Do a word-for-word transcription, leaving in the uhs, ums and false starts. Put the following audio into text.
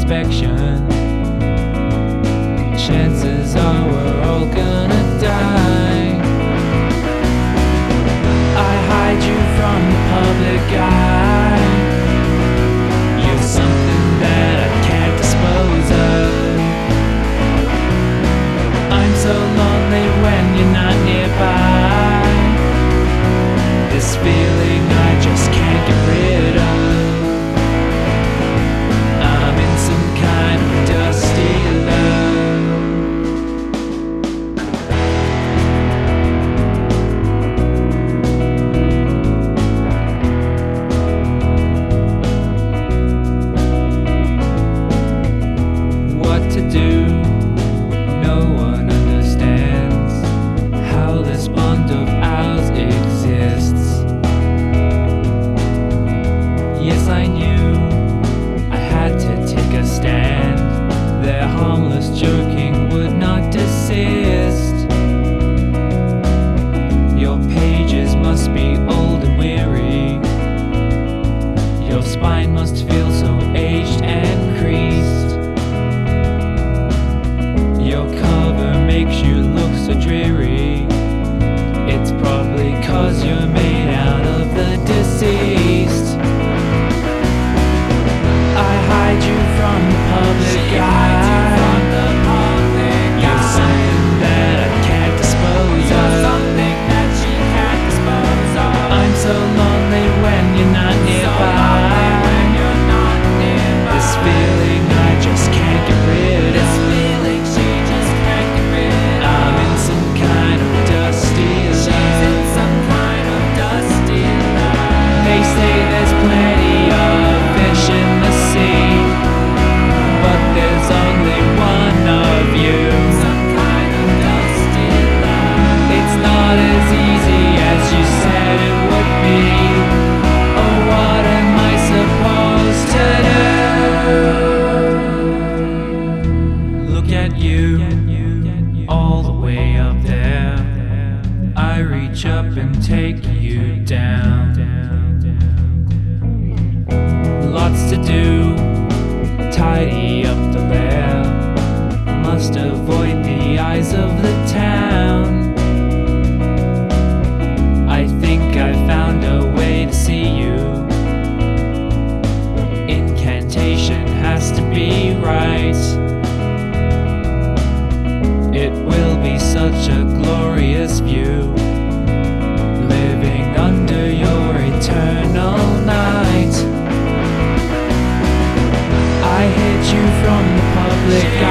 perfection. Chances are we're all gonna die. I hide you from the public eye. You're something that I can't dispose of. I'm so lonely when you're not nearby. This feeling I just can't get rid of. I'm in some kind of dusty love. What to do? No one understands how this bond of ours exists. Yes, I knew I had to take a stand. Their harmless joking would not desist. Your pages must be old and weary. Your spine must feel so aged and creased. Your cover makes you look so dreary. It's probably 'cause you're made out of the deceased. I hide you from the public eye. You're something that I can't dispose of. I'm so lonely when you're not nearby. This feeling I just can't get rid of. I'm in some kind of dusty love. They say there's plenty of fish in the sea, but there's only one of you. It's not as easy as you said it would be. Oh, what am I supposed to do? Look at you, all the way up there. I reach up and take you down. Lots to do, tidy up the lair. Must avoid the eyes of the town. I think I found a way to see you. Incantation has to be right. It will be such a glorious view, living under your eternal night. I hid you from the public